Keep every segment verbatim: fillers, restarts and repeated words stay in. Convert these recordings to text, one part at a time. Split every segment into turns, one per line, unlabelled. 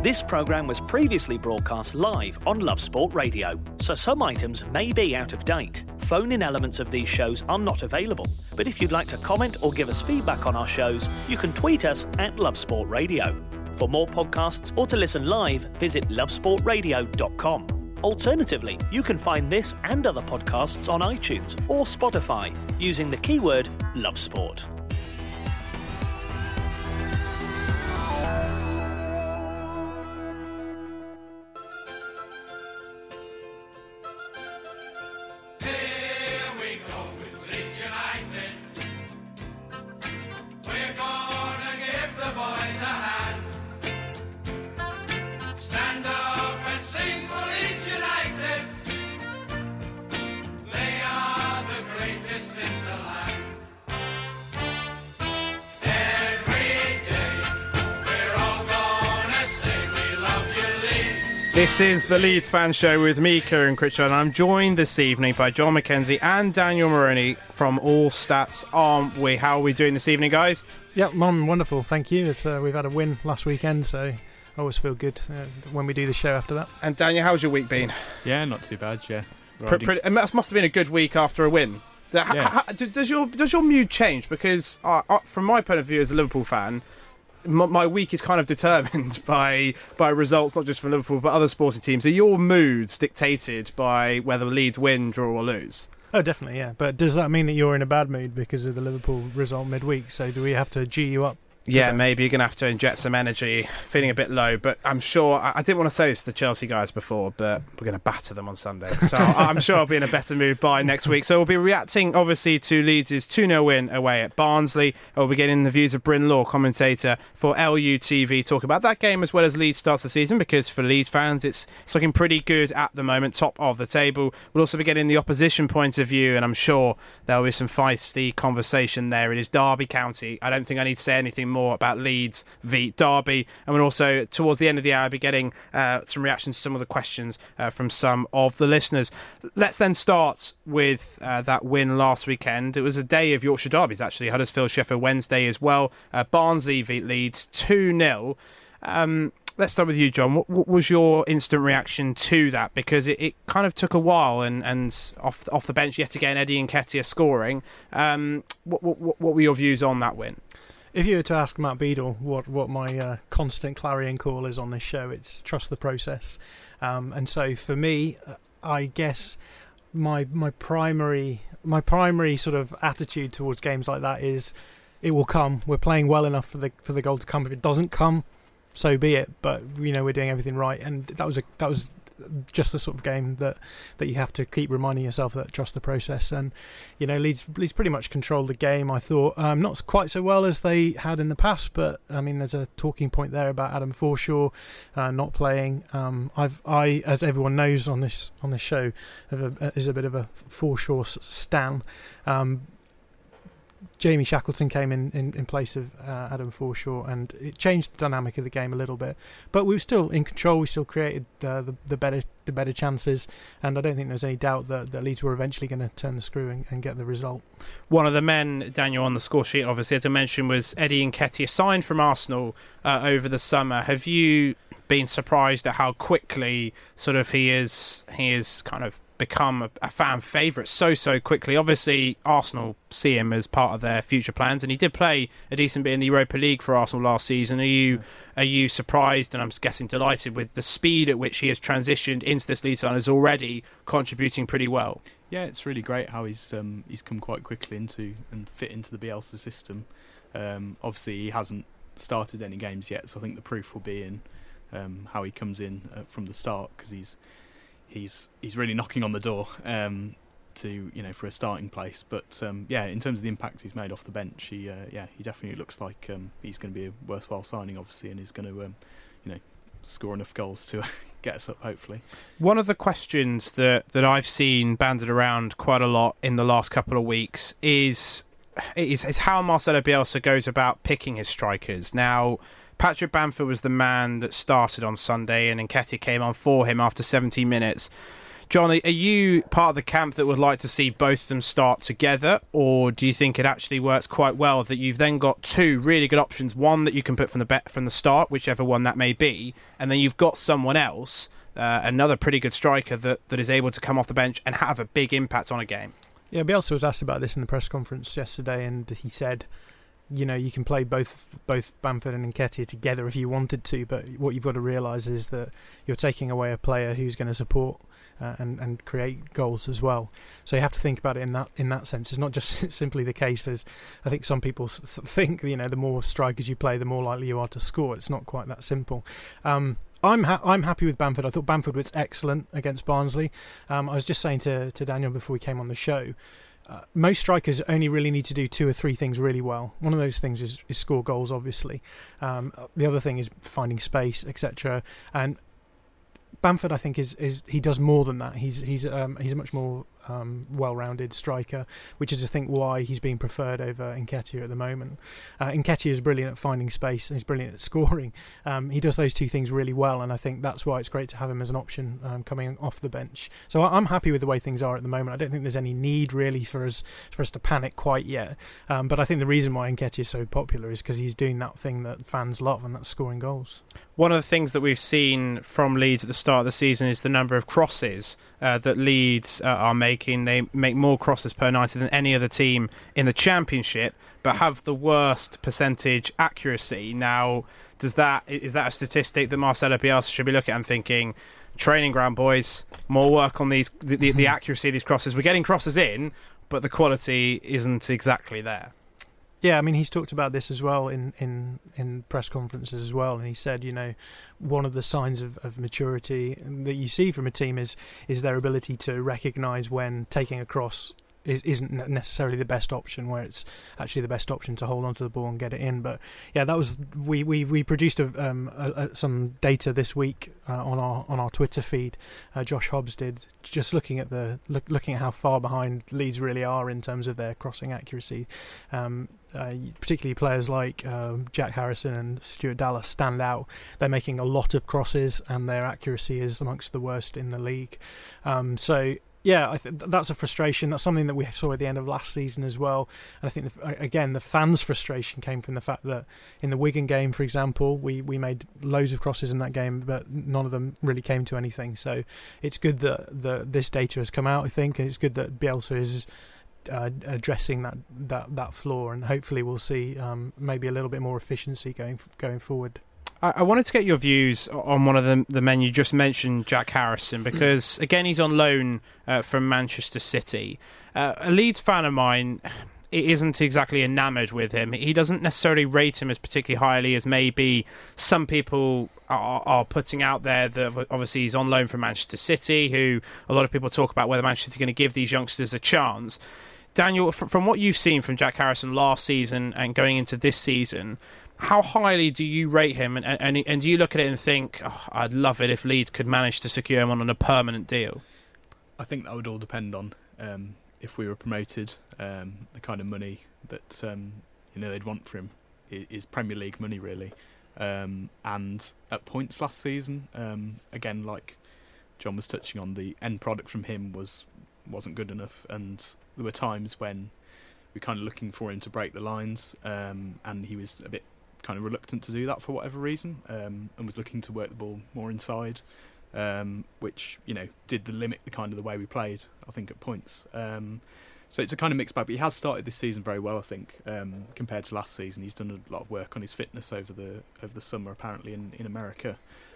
This programme was previously broadcast live on Love Sport Radio, so some items may be out of date. Phone-in elements of these shows are not available, but if you'd like to comment or give us feedback on our shows, you can tweet us at Love Sport Radio. For more podcasts or to listen live, visit love sport radio dot com. Alternatively, you can find this and other podcasts on iTunes or Spotify using the keyword Love Sport.
This is the Leeds Fan Show with me, Kieran Critchlow, and I'm joined this evening by John McKenzie and Daniel Moroney from All Stats, aren't we? How are we doing this evening, guys?
Yeah, I'm wonderful, thank you. It's, uh, we've had a win last weekend, so I always feel good uh, when we do the show after that.
And Daniel, how's your week been?
Yeah, not too bad, yeah.
Pre- pretty, it must have been a good week after a win. How,
yeah.
how, does your does your mood change? Because uh, uh, from my point of view as a Liverpool fan, my week is kind of determined by by results, not just from Liverpool but other sporting teams. Are your moods dictated by whether Leeds win, draw or lose?
Oh, definitely, yeah. But does that mean that you're in a bad mood because of the Liverpool result midweek? So do we have to G you up?
Yeah, maybe you're going to have to inject some energy, feeling a bit low. But I'm sure, I, I didn't want to say this to the Chelsea guys before, but we're going to batter them on Sunday. So I'm sure I'll be in a better mood by next week. So we'll be reacting, obviously, to Leeds' two nil win away at Barnsley. We'll be getting the views of Bryn Law, commentator for L U T V, talk about that game as well as Leeds starts the season, because for Leeds fans, it's, it's looking pretty good at the moment, top of the table. We'll also be getting the opposition point of view, and I'm sure there'll be some feisty conversation there. It is Derby County. I don't think I need to say anything more about Leeds v Derby, and we'll also towards the end of the hour be getting uh, some reactions to some of the questions uh, from some of the listeners. Let's then start with uh, that win last weekend. It was a day of Yorkshire derbies, actually. Huddersfield Sheffield Wednesday as well. uh, Barnsley v Leeds two nil. um, Let's start with you, John. What, what was your instant reaction to that? Because it, it kind of took a while, and, and off off the bench yet again, Eddie Nketiah scoring. Um, what, what, what were your views on that win?
If you were to ask Matt Beadle what, what my uh, constant clarion call is on this show, it's trust the process. Um, and so for me, I guess my my primary my primary sort of attitude towards games like that is it will come. We're playing well enough for the for the goal to come. If it doesn't come, so be it. But you know, we're doing everything right, and that was a that was. just the sort of game that, that you have to keep reminding yourself that trust the process. And you know, Leeds Leeds pretty much controlled the game, I thought. Um, not quite so well as they had in the past, but I mean, there's a talking point there about Adam Forshaw uh, not playing. Um, I've I, as everyone knows on this on this show, have a, is a bit of a Forshaw stan. Um, Jamie Shackleton came in, in, in place of uh, Adam Forshaw, and it changed the dynamic of the game a little bit. But we were still in control. We still created uh, the, the better the better chances, and I don't think there's any doubt that, that Leeds were eventually going to turn the screw and, and get the result.
One of the men, Daniel, on the score sheet, obviously, as I mentioned, was Eddie Nketiah, signed from Arsenal uh, over the summer. Have you been surprised at how quickly sort of he is he is kind of become a, a fan favourite so so quickly? Obviously Arsenal see him as part of their future plans, and he did play a decent bit in the Europa League for Arsenal last season. Are you are you surprised, and I'm guessing delighted, with the speed at which he has transitioned into this Leeds side and is already contributing pretty well?
Yeah, it's really great how he's um, he's come quite quickly into and fit into the Bielsa system. Um, obviously he hasn't started any games yet, so I think the proof will be in um, how he comes in uh, from the start, because he's He's he's really knocking on the door um, to you know for a starting place. But um, yeah, in terms of the impact he's made off the bench, he uh, yeah he definitely looks like um, he's going to be a worthwhile signing, obviously, and he's going to um, you know score enough goals to get us up, hopefully.
One of the questions that that I've seen banded around quite a lot in the last couple of weeks is is, is how Marcelo Bielsa goes about picking his strikers. Now, Patrick Bamford was the man that started on Sunday, and Nketiah came on for him after seventy minutes. John, are you part of the camp that would like to see both of them start together, or do you think it actually works quite well that you've then got two really good options, one that you can put from the bet from the start, whichever one that may be, and then you've got someone else, uh, another pretty good striker that, that is able to come off the bench and have a big impact on a game?
Yeah, Bielsa was asked about this in the press conference yesterday, and he said, you know, you can play both both Bamford and Nketiah together if you wanted to, but what you've got to realise is that you're taking away a player who's going to support uh, and and create goals as well. So you have to think about it in that in that sense. It's not just simply the case as I think some people think. You know, the more strikers you play, the more likely you are to score. It's not quite that simple. Um, I'm ha- I'm happy with Bamford. I thought Bamford was excellent against Barnsley. Um, I was just saying to to Daniel before we came on the show. Uh, most strikers only really need to do two or three things really well. One of those things is, is score goals, obviously. Um, the other thing is finding space, et cetera. And Bamford, I think, is is he does more than that. He's he's um, he's a much more um, well-rounded striker, which is I think why he's being preferred over Nketiah at the moment. Uh, Nketiah is brilliant at finding space and he's brilliant at scoring. Um, he does those two things really well, and I think that's why it's great to have him as an option um, coming off the bench. So I'm happy with the way things are at the moment. I don't think there's any need really for us for us to panic quite yet. Um, but I think the reason why Nketiah is so popular is because he's doing that thing that fans love, and that's scoring goals.
One of the things that we've seen from Leeds at the start of the season is the number of crosses uh, that Leeds uh, are making. They make more crosses per night than any other team in the Championship, but have the worst percentage accuracy. Now, does that is that a statistic that Marcelo Bielsa should be looking at and thinking, training ground boys, more work on these the, the, the accuracy of these crosses? We're getting crosses in, but the quality isn't exactly there.
Yeah, I mean, he's talked about this as well in, in, in press conferences as well, and he said, you know, one of the signs of, of maturity that you see from a team is is their ability to recognise when taking a cross is, isn't necessarily the best option, where it's actually the best option to hold onto the ball and get it in. But yeah, that was we we, we produced a, um, a, a, some data this week uh, on our on our Twitter feed. Uh, Josh Hobbs did, just looking at the look, looking at how far behind Leeds really are in terms of their crossing accuracy. Um, Uh, particularly players like um, Jack Harrison and Stuart Dallas stand out. They're making a lot of crosses and their accuracy is amongst the worst in the league. Um, so yeah, I th- that's a frustration. That's something that we saw at the end of last season as well. And I think, the, again, the fans' frustration came from the fact that in the Wigan game, for example, we, we made loads of crosses in that game, but none of them really came to anything. So it's good that the, this data has come out, I think, and it's good that Bielsa is Uh, addressing that, that that flaw, and hopefully we'll see um, maybe a little bit more efficiency going going forward.
I, I wanted to get your views on one of the, the men you just mentioned, Jack Harrison, because again he's on loan uh, from Manchester City. Uh, a Leeds fan of mine isn't exactly enamoured with him. He doesn't necessarily rate him as particularly highly as maybe some people are, are putting out there. That obviously he's on loan from Manchester City, who a lot of people talk about whether Manchester City are going to give these youngsters a chance. Daniel, from what you've seen from Jack Harrison last season and going into this season, how highly do you rate him? And, and, and do you look at it and think, oh, I'd love it if Leeds could manage to secure him on a permanent deal?
I think that would all depend on um, if we were promoted, um, the kind of money that um, you know they'd want for him is Premier League money, really. Um, and at points last season, um, again, like John was touching on, the end product from him was wasn't good enough, and there were times when we were kind of looking for him to break the lines, um, and he was a bit kind of reluctant to do that for whatever reason, um, and was looking to work the ball more inside, um, which, you know, did the limit the kind of the way we played, I think, at points. Um, so it's a kind of mixed bag, but he has started this season very well, I think, um, compared to last season. He's done a lot of work on his fitness over the over the summer, apparently, in, in America.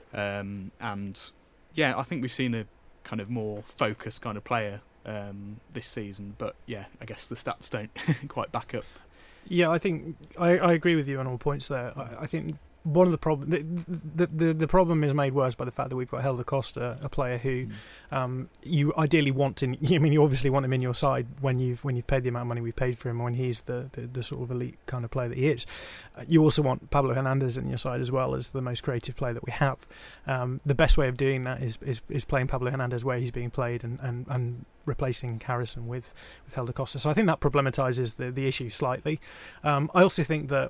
Um, and, yeah, I think we've seen a kind of more focused kind of player um, this season. But, yeah, I guess the stats don't quite back up.
Yeah, I think I, I agree with you on all points there. I, I think one of the problem the, the the the problem is made worse by the fact that we've got Helder Costa, a player who mm. um, you ideally want in. I mean, you obviously want him in your side when you've when you've paid the amount of money we paid for him, when he's the, the, the sort of elite kind of player that he is. Uh, you also want Pablo Hernandez in your side as well as the most creative player that we have. Um, the best way of doing that is, is is playing Pablo Hernandez where he's being played and and, and replacing Harrison with with Helder Costa. So I think that problematizes the the issue slightly. Um, I also think that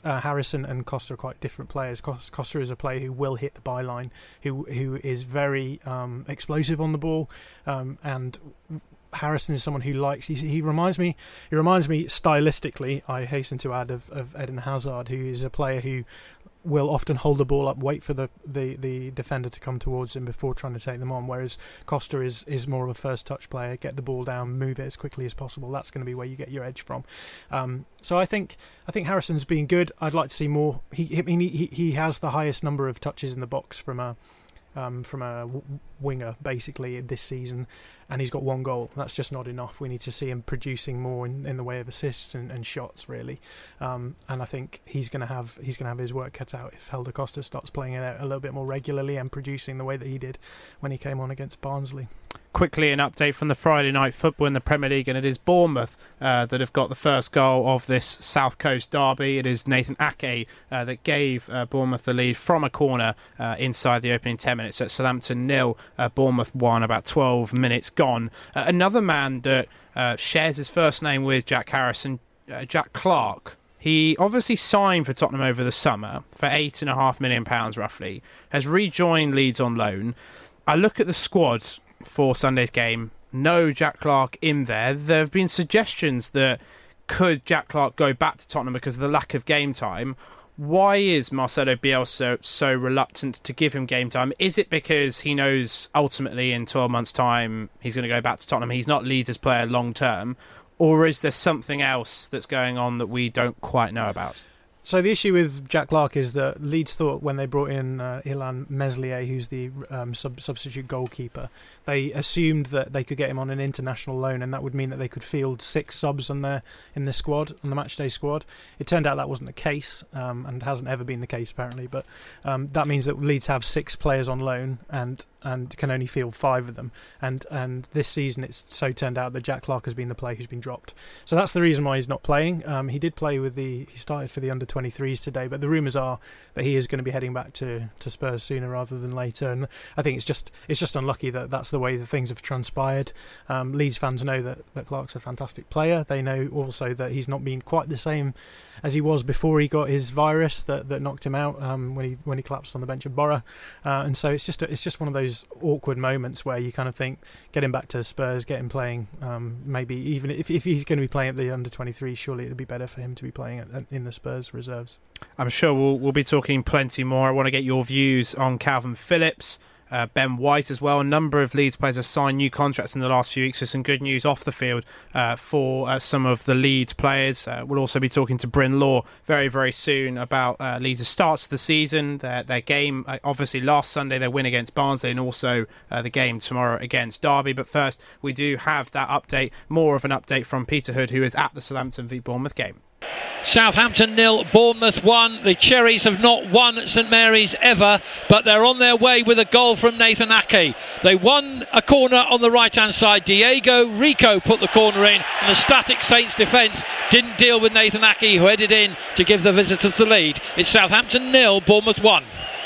uh, Harrison and Costa are quite different players. Costa is a player who will hit the byline, who who is very um, explosive on the ball, um, and Harrison is someone who likes. He, he reminds me. He reminds me stylistically. I hasten to add of, of Eden Hazard, who is a player who will often hold the ball up, wait for the, the, the defender to come towards him before trying to take them on, whereas Costa is, is more of a first touch player, get the ball down, move it as quickly as possible. That's going to be where you get your edge from. Um, so I think I think Harrison's been good. I'd like to see more. He he he, he has the highest number of touches in the box from a um, from a w- winger basically this season, and he's got one goal. That's just not enough. We need to see him producing more in, in the way of assists and, and shots, really. Um, and I think he's going to have he's going to have his work cut out if Helder Costa starts playing it out a little bit more regularly and producing the way that he did when he came on against Barnsley.
Quickly, an update from the Friday night football in the Premier League, and it is Bournemouth uh, that have got the first goal of this South Coast derby. It is Nathan Ake uh, that gave uh, Bournemouth the lead from a corner uh, inside the opening ten minutes. At Southampton nil, uh, Bournemouth won, about twelve minutes gone. Uh, another man that uh, shares his first name with Jack Harrison, uh, Jack Clarke. He obviously signed for Tottenham over the summer for eight and a half million pounds roughly, has rejoined Leeds on loan. I look at the squad for Sunday's game, no Jack Clarke in there. There have been suggestions that could Jack Clarke go back to Tottenham because of the lack of game time. Why is Marcelo Bielsa so reluctant to give him game time? Is it because he knows ultimately in twelve months' time he's going to go back to Tottenham? He's not Leeds' player long term, or is there something else that's going on that we don't quite know about?
So the issue with Jack Clarke is that Leeds thought when they brought in uh, Ilan Meslier, who's the um, sub- substitute goalkeeper, they assumed that they could get him on an international loan, and that would mean that they could field six subs on their in the squad, on the matchday squad. It turned out that wasn't the case, um, and hasn't ever been the case apparently. But um, that means that Leeds have six players on loan and and can only field five of them. And and this season it's so turned out that Jack Clarke has been the player who's been dropped. So that's the reason why he's not playing. Um, he did play with the he started for the under twenty-threes today, but the rumours are that he is going to be heading back to, to Spurs sooner rather than later, and I think it's just it's just unlucky that that's the way that things have transpired. Um, Leeds fans know that, that Clarke's a fantastic player. They know also that he's not been quite the same as he was before he got his virus that, that knocked him out um, when he when he collapsed on the bench of Borough, uh, and so it's just a, it's just one of those awkward moments where you kind of think, get him back to Spurs, get him playing. Um, maybe even if if he's going to be playing at the under twenty-three, surely it would be better for him to be playing at, in the Spurs reserves.
I'm sure we'll we'll be talking plenty more. I want to get your views on Calvin Phillips, uh, Ben White as well. A number of Leeds players have signed new contracts in the last few weeks. There's some good news off the field uh, for uh, some of the Leeds players. Uh, we'll also be talking to Bryn Law very, very soon about uh, Leeds' starts of the season, their their game. Uh, obviously, last Sunday their win against Barnsley, and also uh, the game tomorrow against Derby. But first, we do have that update, more of an update from Peter Hood, who is at the Southampton v Bournemouth game.
Southampton nil, Bournemouth one. The Cherries have not won at St Mary's ever, but they're on their way with a goal from Nathan Ake. They won a corner on the right hand side. Diego Rico put the corner in, and the static Saints defence didn't deal with Nathan Ake, who headed in to give the visitors the lead. It's Southampton nil, Bournemouth one.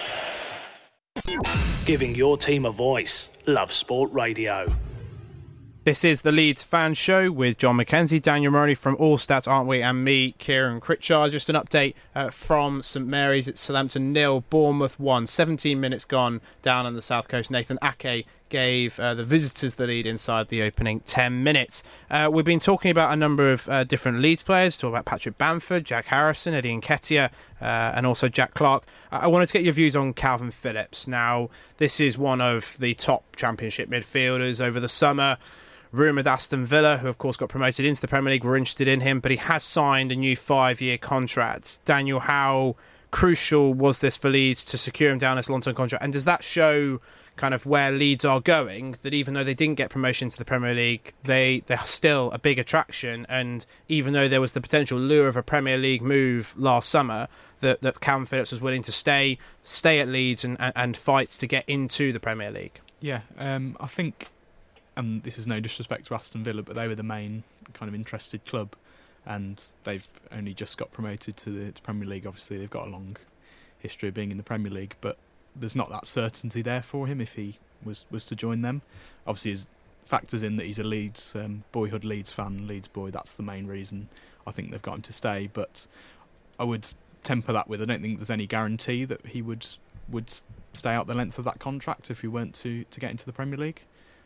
Giving your team a voice. Love Sport Radio.
This is the Leeds Fan Show with John McKenzie, Daniel Murray from All Stats, Aren't We, and me, Kieran Critchard. Just an update uh, from St Mary's. It's Southampton nil, Bournemouth one. seventeen minutes gone down on the south coast. Nathan Ake gave uh, the visitors the lead inside the opening ten minutes. Uh, we've been talking about a number of uh, different Leeds players. Talk about Patrick Bamford, Jack Harrison, Eddie Nketiah, uh, and also Jack Clarke. I wanted to get your views on Calvin Phillips. Now, this is one of the top Championship midfielders over the summer. Rumoured Aston Villa, who of course got promoted into the Premier League, were interested in him, but he has signed a new five-year contract. Daniel, how crucial was this for Leeds to secure him down as a long-term contract? And does that show kind of where Leeds are going, that even though they didn't get promotion to the Premier League, they, they're still a big attraction, and even though there was the potential lure of a Premier League move last summer, that, that Calvin Phillips was willing to stay stay at Leeds and, and, and fight to get into the Premier League?
Yeah, um, I think... and this is no disrespect to Aston Villa, but they were the main kind of interested club, and they've only just got promoted to the to Premier League. Obviously, they've got a long history of being in the Premier League, but there's not that certainty there for him if he was, was to join them. Obviously, it factors in that he's a Leeds, um, boyhood Leeds fan, Leeds boy. That's the main reason I think they've got him to stay, but I would temper that with, I don't think there's any guarantee that he would would stay out the length of that contract if he weren't to, to get into the Premier League.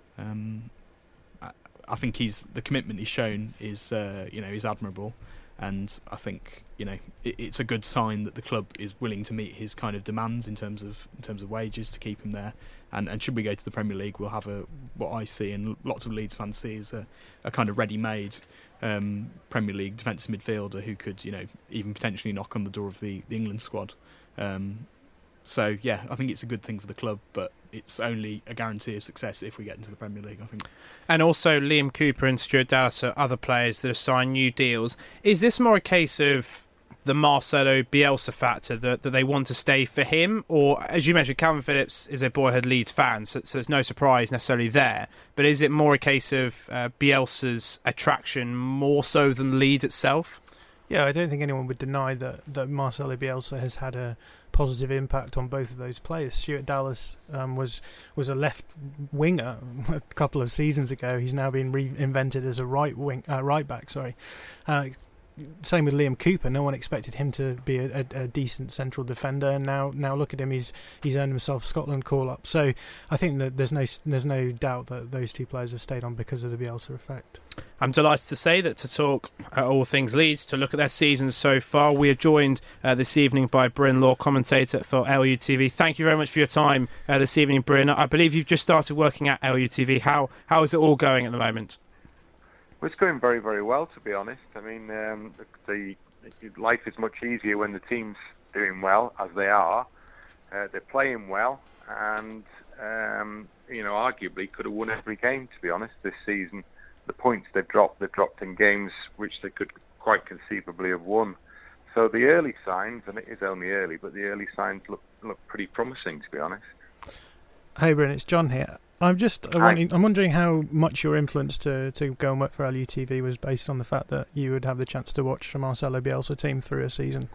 Um, I, I think he's the commitment he's shown is uh, you know is admirable, and I think you know it, it's a good sign that the club is willing to meet his kind of demands in terms of in terms of wages to keep him there. And, and should we go to the Premier League, we'll have a what I see and lots of Leeds fans see is a, a kind of ready-made um, Premier League defensive midfielder who could, you know, even potentially knock on the door of the, the England squad. Um, so yeah, I think it's a good thing for the club, but it's only a guarantee of success if we get into the Premier League, I think.
And also Liam Cooper and Stuart Dallas are other players that have signed new deals. Is this more a case of the Marcelo Bielsa factor, that, that they want to stay for him? Or, as you mentioned, Calvin Phillips is a Boyhood Leeds fan, so, so there's no surprise necessarily there. But is it more a case of uh, Bielsa's attraction more so than Leeds itself?
Yeah, I don't think anyone would deny that, that Marcelo Bielsa has had a positive impact on both of those players. Stuart Dallas um, was was a left winger a couple of seasons ago. He's now been reinvented as a right wing, uh, right back. Sorry. Uh, Same with Liam Cooper. No one expected him to be a, a, a decent central defender, and now now look at him. He's he's earned himself Scotland call up. So I think that there's no there's no doubt that those two players have stayed on because of the Bielsa effect.
I'm delighted to say that to talk uh, all things Leeds, to look at their season so far, we are joined uh, this evening by Bryn Law, commentator for L U T V. Thank you very much for your time uh, this evening, Bryn. I believe you've just started working at L U T V. How how is it all going at the moment?
Well, it's going very, very well, to be honest. I mean, um, the, the life is much easier when the team's doing well, as they are. Uh, they're playing well, and um, you know, arguably could have won every game, to be honest, this season. The points they've dropped, they've dropped in games which they could quite conceivably have won. So the early signs, and it is only early, but the early signs look look pretty promising, to be honest.
Hey, Bryn, it's John here. I'm just uh, wondering, I'm wondering how much your influence to, to go and work for L U T V was based on the fact that you would have the chance to watch the Marcelo Bielsa team through a season.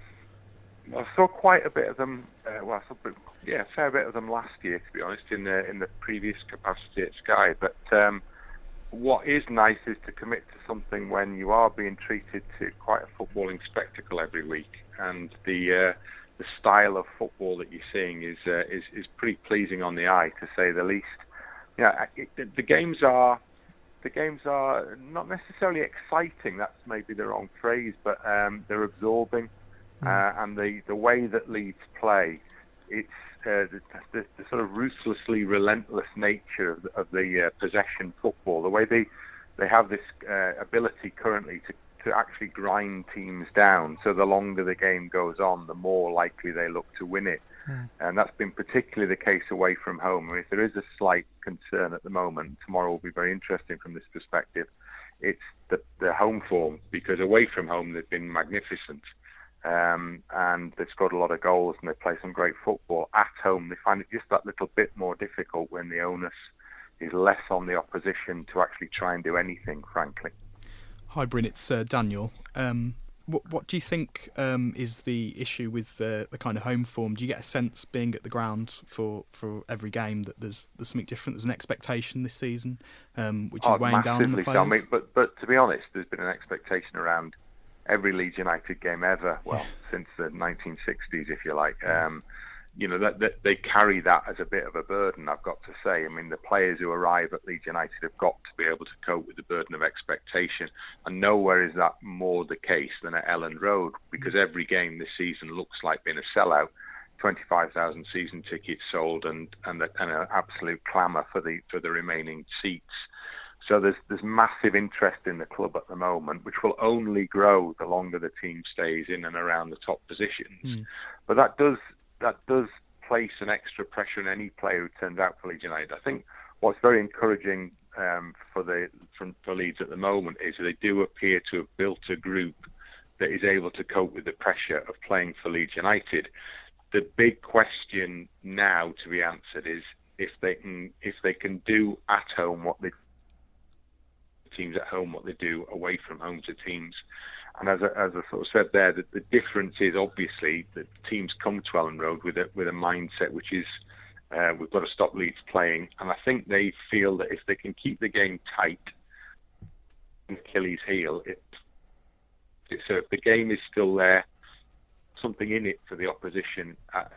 I saw quite a bit of them. Uh, well, I saw, yeah, a fair bit of them last year, to be honest, in the in the previous capacity at Sky. But um, what is nice is to commit to something when you are being treated to quite a footballing spectacle every week, and the uh, the style of football that you're seeing is uh, is is pretty pleasing on the eye, to say the least. Yeah, it, the games are the games are not necessarily exciting. That's maybe the wrong phrase, but um, they're absorbing, mm. uh, and the, the way that Leeds play, it's uh, the, the, the sort of ruthlessly relentless nature of the, of the uh, possession football. The way they they have this uh, ability currently to to actually grind teams down. So the longer the game goes on, the more likely they look to win it. Mm. And that's been particularly the case away from home. I mean, if there is a slight concern at the moment, tomorrow will be very interesting from this perspective, it's the, the home form, because away from home they've been magnificent. Um, and they've scored a lot of goals and they play some great football. At home, they find it just that little bit more difficult when the onus is less on the opposition to actually try and do anything, frankly.
Hi, Bryn, it's uh, Daniel. Um, what, what do you think um, is the issue with the, the kind of home form? Do you get a sense, being at the ground for, for every game, that there's there's something different? There's an expectation this season, um, which is
oh,
weighing down on the players?
I mean, but, but to be honest, there's been an expectation around every Leeds United game ever, well, since the nineteen sixties, if you like. Um, you know, that, that they carry that as a bit of a burden, I've got to say. I mean, the players who arrive at Leeds United have got to be able to cope with the burden of expectation. And nowhere is that more the case than at Elland Road, because every game this season looks like being a sellout. twenty-five thousand season tickets sold, and, and, a, and an absolute clamour for the for the remaining seats. So there's there's massive interest in the club at the moment, which will only grow the longer the team stays in and around the top positions. Mm. But that does that does place an extra pressure on any player who turns out for Leeds United. I think what's very encouraging um, for the for, for Leeds at the moment is they do appear to have built a group that is able to cope with the pressure of playing for Leeds United. The big question now to be answered is if they can if they can do at home what they teams at home what they do away from home to teams. And as I, as I sort of said there, that the difference is obviously that teams come to Elland Road with a with a mindset which is uh, we've got to stop Leeds playing, and I think they feel that if they can keep the game tight, Achilles heel, it, it, so if the game is still there, something in it for the opposition at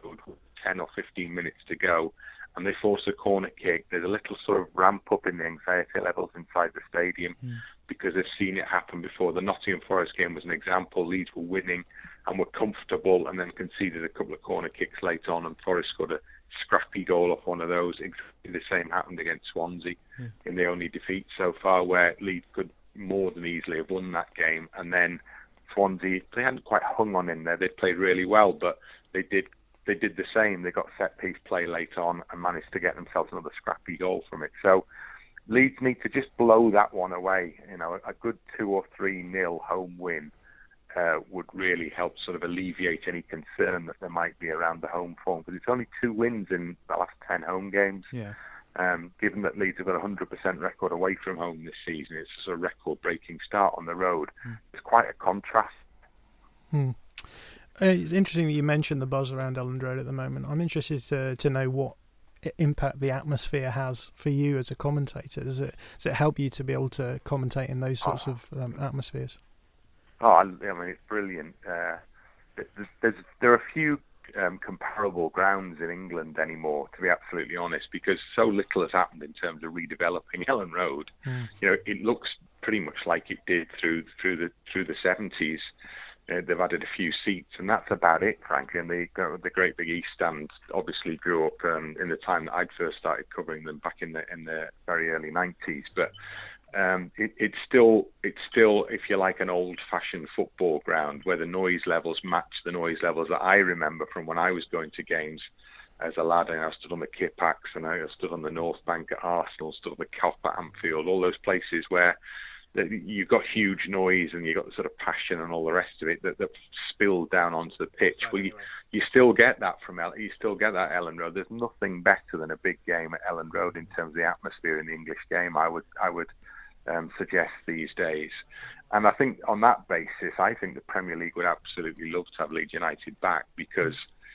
ten or fifteen minutes to go, and they force a corner kick, there's a little sort of ramp up in the anxiety levels inside the stadium mm. because they've seen it happen before. The Nottingham Forest game was an example. Leeds were winning and were comfortable, and then conceded a couple of corner kicks late on, and Forest scored a scrappy goal off one of those. Exactly the same happened against Swansea yeah. in the only defeat so far, where Leeds could more than easily have won that game. And then Swansea, they hadn't quite hung on in there. They played really well, but they did they did the same. They got set-piece play late on and managed to get themselves another scrappy goal from it. So Leeds need to just blow that one away. You know, a good two or three nil home win uh, would really help sort of alleviate any concern that there might be around the home form, because it's only two wins in the last ten home games.
Yeah.
Um, given that Leeds have got a one hundred percent record away from home this season, it's a sort of record-breaking start on the road. Mm. It's quite a contrast.
Hmm. Uh, it's interesting that you mentioned the buzz around Elland Road at the moment. I'm interested to, to know what impact the atmosphere has for you as a commentator. Does it does it help you to be able to commentate in those sorts oh. of um, atmospheres?
Oh, I, I mean, it's brilliant. Uh, there's, there's, there are a few um, comparable grounds in England anymore, to be absolutely honest, because so little has happened in terms of redeveloping Elland Road. Mm. You know, it looks pretty much like it did through through the through the seventies. Uh, they've added a few seats, and that's about it, frankly. And the the Great Big East Stand obviously grew up um, in the time that I'd first started covering them back in the in the very early nineties. But um, it, it's still it's still, if you like, an old-fashioned football ground where the noise levels match the noise levels that I remember from when I was going to games as a lad. And I stood on the Kippax, and I stood on the North Bank at Arsenal, stood on the Kop at Anfield, all those places where you've got huge noise and you've got the sort of passion and all the rest of it that, that spilled down onto the pitch. Well, you, you still get that from El- you still get that at Elland Road. There's nothing better than a big game at Elland Road in terms of the atmosphere in the English game, I would I would um, suggest these days. And I think on that basis, I think the Premier League would absolutely love to have Leeds United back, because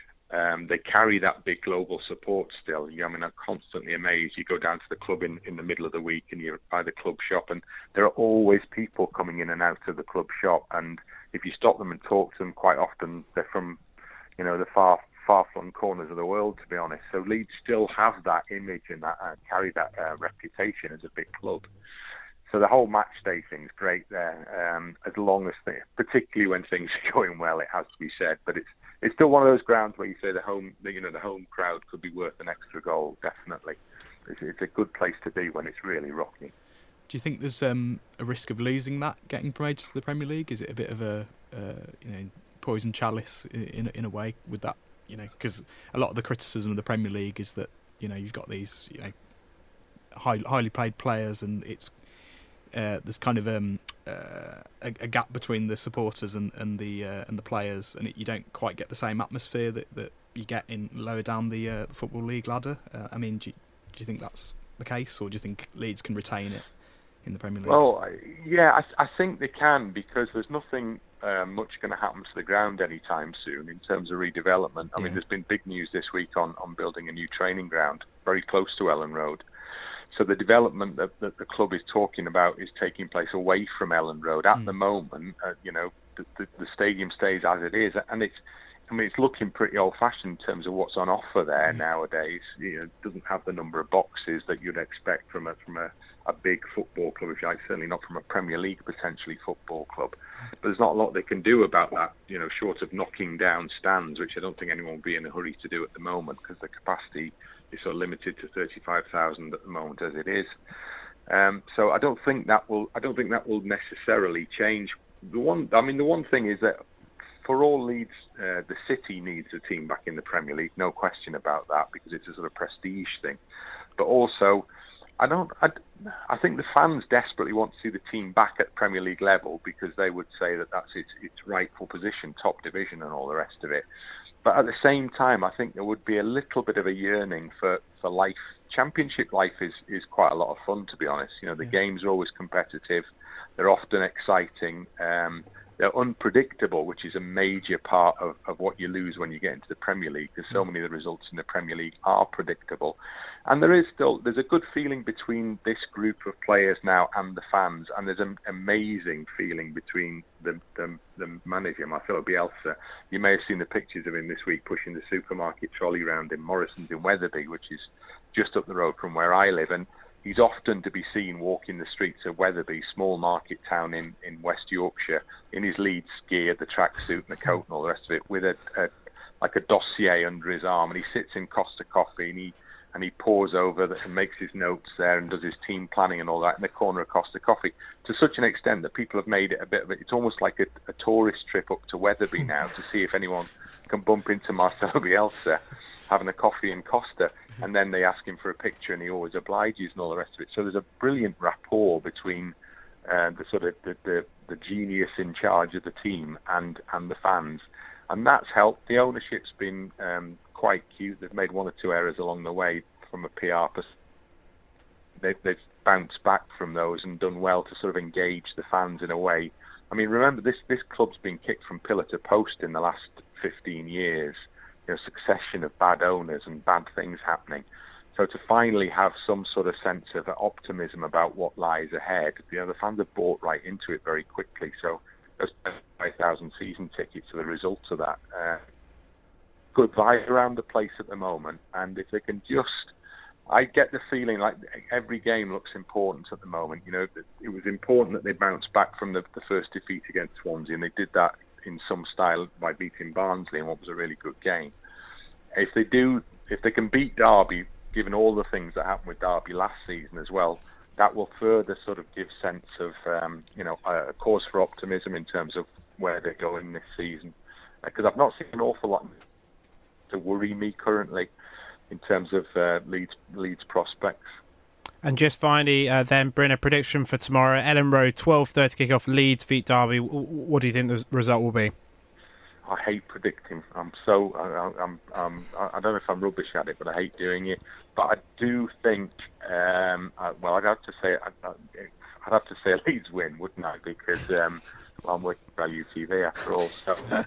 Um, they carry that big global support still. I mean, I'm constantly amazed. You go down to the club in, in the middle of the week and you're by the club shop, and there are always people coming in and out of the club shop. And if you stop them and talk to them, quite often they're from, you know, the far, far-flung corners of the world, to be honest. So Leeds still have that image and that uh, carry that uh, reputation as a big club. So the whole match day thing's great there, um, as long as, they, particularly when things are going well, it has to be said. But it's it's still one of those grounds where you say the home, the, you know, the home crowd could be worth an extra goal. Definitely, it's, it's a good place to be when it's really rocking.
Do you think there's um, a risk of losing that, getting promoted to the Premier League? Is it a bit of a uh, you know poison chalice in in a way with that? You know, because a lot of the criticism of the Premier League is that you know you've got these you know high, highly paid players, and it's Uh, there's kind of um, uh, a, a gap between the supporters and, and the uh, and the players, and it, you don't quite get the same atmosphere that, that you get in lower down the, uh, the Football League ladder. Uh, I mean, do you, do you think that's the case, or do you think Leeds can retain it in the Premier League?
Well, yeah, I, I think they can, because there's nothing uh, much going to happen to the ground anytime soon in terms of redevelopment. I yeah. mean, there's been big news this week on, on building a new training ground very close to Elland Road. So the development that, that the club is talking about is taking place away from Elland Road. At mm. the moment, uh, you know, the, the, the stadium stays as it is, and it's, I mean, it's looking pretty old-fashioned in terms of what's on offer there mm. nowadays. You know, it doesn't have the number of boxes that you'd expect from a from a, a big football club, if you like. Certainly not from a Premier League potentially football club. But there's not a lot they can do about that. You know, short of knocking down stands, which I don't think anyone will be in a hurry to do at the moment, because the capacity is sort of limited to thirty-five thousand at the moment as it is. Um, so I don't think that will. I don't think that will necessarily change. The one, I mean, the one thing is that for all Leeds, uh, the city needs a team back in the Premier League, no question about that, because it's a sort of prestige thing. But also, I don't. I, I think the fans desperately want to see the team back at Premier League level, because they would say that that's its, its rightful position, top division, and all the rest of it. But at the same time, I think there would be a little bit of a yearning for, for life. Championship life is, is quite a lot of fun, to be honest. You know, the yeah. games are always competitive. They're often exciting. Um, they're unpredictable, which is a major part of, of what you lose when you get into the Premier League, because so many of the results in the Premier League are predictable. And there is still, there's a good feeling between this group of players now and the fans, and there's an amazing feeling between the, the, the manager, Marcelo Bielsa. You may have seen the pictures of him this week pushing the supermarket trolley around in Morrison's in Wetherby, which is just up the road from where I live, and he's often to be seen walking the streets of Wetherby, small market town in, in West Yorkshire, in his Leeds gear, the tracksuit and the coat and all the rest of it, with a, a like a dossier under his arm, and he sits in Costa Coffee and he and he pores over that and makes his notes there and does his team planning and all that in the corner of Costa Coffee, to such an extent that people have made it a bit of a, it's almost like a, a tourist trip up to Wetherby now to see if anyone can bump into Marcelo Bielsa having a coffee in Costa, and then they ask him for a picture and he always obliges and all the rest of it. So there's a brilliant rapport between uh, the sort of the, the, the genius in charge of the team and, and the fans, and that's helped. The ownership's been um, quite cute. They've made one or two errors along the way from a P R perspective. They've, they've bounced back from those and done well to sort of engage the fans in a way. I mean, remember, this, this club's been kicked from pillar to post in the last fifteen years. You know, succession of bad owners and bad things happening. So to finally have some sort of sense of optimism about what lies ahead, you know, the fans have bought right into it very quickly. So those five thousand season tickets are the result of that. Uh, good vibe around the place at the moment, and if they can just, I get the feeling like every game looks important at the moment. You know, it was important that they bounced back from the, the first defeat against Swansea, and they did that in some style by beating Barnsley in what was a really good game. If they do, if they can beat Derby, given all the things that happened with Derby last season as well, that will further sort of give sense of, um, you know, a cause for optimism in terms of where they're going this season. Because I've not seen an awful lot to worry me currently in terms of uh, Leeds, Leeds prospects.
And just finally, uh, then, Bryn, a prediction for tomorrow. Ellen Road, twelve thirty kick-off, Leeds v Derby. What do you think the result will be?
I hate predicting. I'm so, I, I'm, I'm, I don't know if I'm rubbish at it, but I hate doing it. But I do think, um, I, well, I'd have to say, I'd, I'd have to say Leeds win, wouldn't I? Because um, well, I'm working for U T V after all, so uh,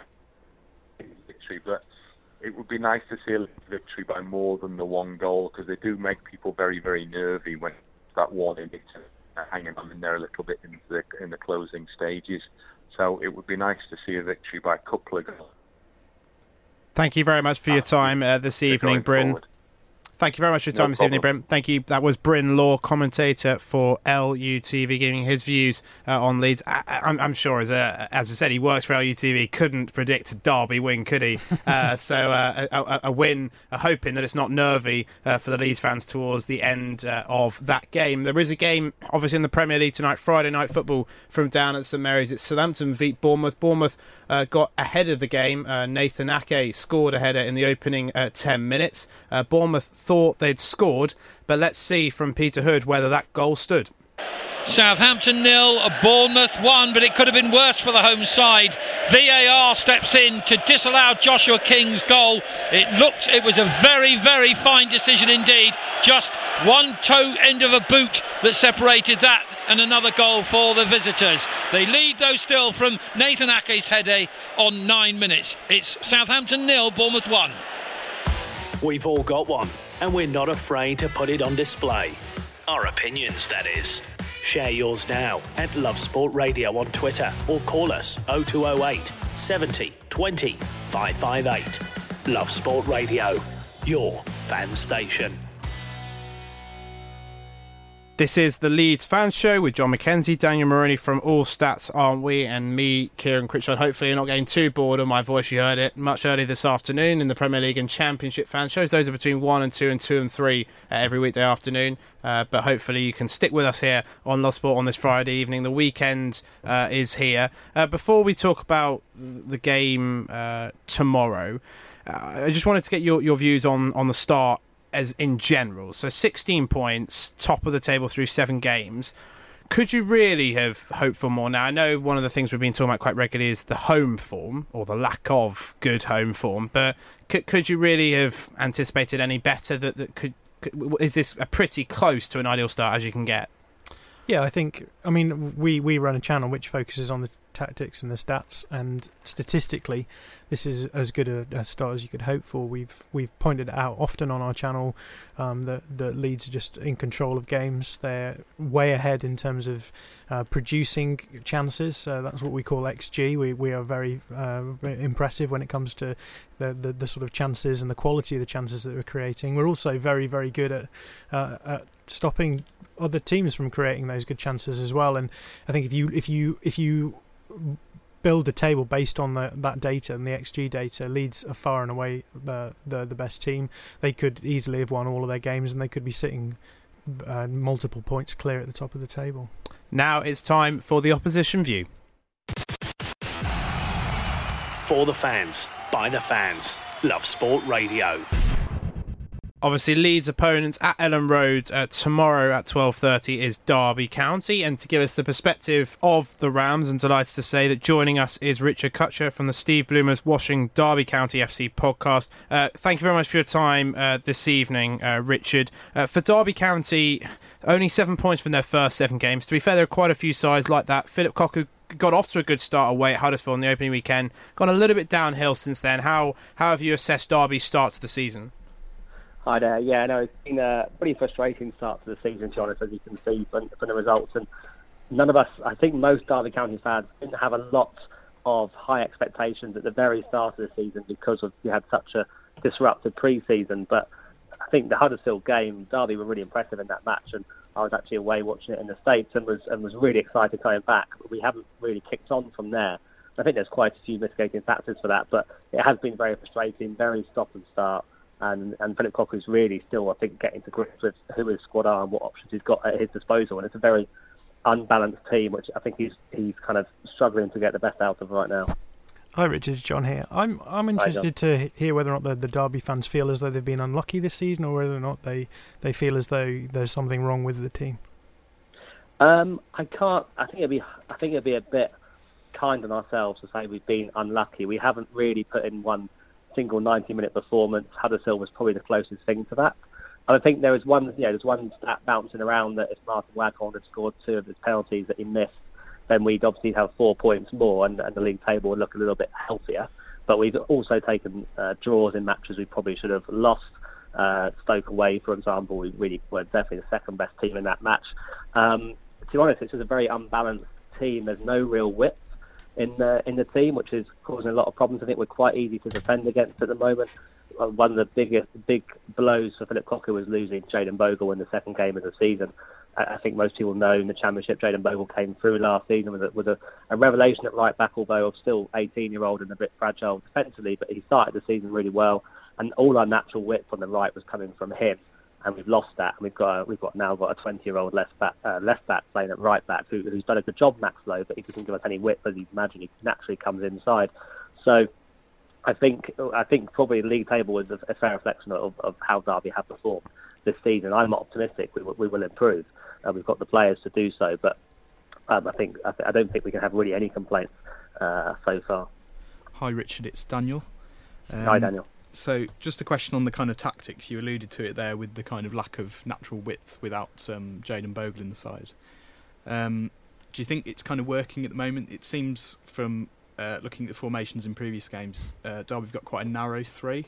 victory. But it would be nice to see a victory by more than the one goal, because they do make people very, very nervy when that one in it uh, hanging on in there a little bit in the in the closing stages. So it would be nice to see a victory by a couple of goals.
Thank you very much for your time uh, this evening, Bryn.
Forward.
Thank you very much for your time
No
this
problem.
evening, Bryn. Thank you. That was Bryn Law, commentator for L U T V, giving his views uh, on Leeds. I, I'm, I'm sure, as a, as I said, he works for L U T V. Couldn't predict a Derby win, could he? Uh, so uh, a, a win, uh, hoping that it's not nervy uh, for the Leeds fans towards the end uh, of that game. There is a game, obviously, in the Premier League tonight, Friday night football from down at St Mary's. It's Southampton v Bournemouth. Bournemouth uh, got ahead of the game. Uh, Nathan Ake scored a header in the opening uh, ten minutes. Uh, Bournemouth thought they'd scored, but let's see from Peter Hood whether that goal stood.
Southampton nil, Bournemouth one, but it could have been worse for the home side. V A R steps in to disallow Joshua King's goal. It looked, it was a very, very fine decision indeed. Just one toe end of a boot that separated that and another goal for the visitors. They lead though still from Nathan Ake's header on nine minutes. It's Southampton nil, Bournemouth one.
We've all got one, and we're not afraid to put it on display. Our opinions, that is. Share yours now at Love Sport Radio on Twitter, or call us oh two oh eight, seventy, twenty, five five eight. Love Sport Radio, your fan station.
This is the Leeds Fan Show with John McKenzie, Daniel Moroney from All Stats Aren't We, and me, Kieran Critchard. Hopefully you're not getting too bored of my voice. You heard it much earlier this afternoon in the Premier League and Championship fan shows. Those are between one and two and two and three uh, every weekday afternoon. Uh, but hopefully you can stick with us here on Love Sport on this Friday evening. The weekend uh, is here. Uh, before we talk about the game uh, tomorrow, uh, I just wanted to get your, your views on, on the start as in general. So sixteen points, top of the table through seven games. Could you really have hoped for more? Now, I know one of the things we've been talking about quite regularly is the home form, or the lack of good home form, but could, could you really have anticipated any better? That, that could, could is this a pretty close to an ideal start as you can get?
Yeah, I think, I mean, we, we run a channel which focuses on the tactics and the stats, and statistically, this is as good a, a start as you could hope for. We've we've pointed it out often on our channel um, that that Leeds are just in control of games. They're way ahead in terms of uh, producing chances. Uh, that's what we call X G. We we are very, uh, very impressive when it comes to the, the the sort of chances and the quality of the chances that we're creating. We're also very very good at uh, at stopping other teams from creating those good chances as well. And I think if you if you if you build a table based on the, that data and the X G data, Leeds are far and away the, the the best team. They could easily have won all of their games, and they could be sitting uh, multiple points clear at the top of the table.
Now it's time for the opposition view.
For the fans, by the fans, Love Sport Radio.
Obviously, Leeds' opponents at Ellen Road uh, tomorrow at twelve thirty is Derby County. And to give us the perspective of the Rams, I'm delighted to say that joining us is Richard Kutcher from the Steve Bloomer's Washing Derby County F C podcast. Uh, thank you very much for your time uh, this evening, uh, Richard. Uh, for Derby County, only seven points from their first seven games. To be fair, there are quite a few sides like that. Philip Cocu got off to a good start away at Huddersfield on the opening weekend. Gone a little bit downhill since then. How, how have you assessed Derby's start to the season?
Hi there. Yeah, no, it's been a pretty frustrating start to the season, to be honest, as you can see from, from the results. And none of us, I think most Derby County fans didn't have a lot of high expectations at the very start of the season because of we had such a disrupted pre-season. But I think the Huddersfield game, Derby were really impressive in that match, and I was actually away watching it in the States and was and was really excited coming back. But we haven't really kicked on from there. I think there's quite a few mitigating factors for that, but it has been very frustrating, very stop and start. And, and Philip Cocu's really still, I think, getting to grips with who his squad are and what options he's got at his disposal. And it's a very unbalanced team, which I think he's he's kind of struggling to get the best out of right now.
Hi, Richard. It's John here. I'm I'm interested Hi, to hear whether or not the, the Derby fans feel as though they've been unlucky this season, or whether or not they, they feel as though there's something wrong with the team.
Um, I can't. I think it'd be. I think it'd be a bit kind on ourselves to say we've been unlucky. We haven't really put in one single ninety-minute performance. Huddersfield was probably the closest thing to that. And I think there was one, you know, there's one stat bouncing around that if Martin Waghorn had scored two of his penalties that he missed, then we'd obviously have four points more, and, and the league table would look a little bit healthier. But we've also taken uh, draws in matches we probably should have lost. Uh, Stoke away, for example, we really were definitely the second best team in that match. Um, to be honest, it's just a very unbalanced team. There's no real width in the in the team, which is causing a lot of problems. I think we're quite easy to defend against at the moment. Uh, one of the biggest big blows for Philip Cocu was losing Jayden Bogle in the second game of the season. I, I think most people know in the Championship, Jayden Bogle came through last season with a, with a, a revelation at right back, although still eighteen-year-old and a bit fragile defensively, but he started the season really well, and all our natural width on the right was coming from him. And we've lost that, and we've got a, we've got now got a twenty-year-old left back, uh, left back playing at right back who, who's done a good job, Max Lowe, but he doesn't give us any width as you imagine. He naturally comes inside. So I think I think probably the league table is a, a fair reflection of, of how Derby have performed this season. I'm optimistic we, we will improve. Uh, we've got the players to do so, but um, I think I, th- I don't think we can have really any complaints uh, so far.
Hi Richard, it's Daniel. Um,
Hi Daniel.
So just a question on the kind of tactics. You alluded to it there with the kind of lack of natural width without um, Jayden Bogle in the side. Um, do you think it's kind of working at the moment? It seems from uh, looking at the formations in previous games, uh, Derby have got quite a narrow three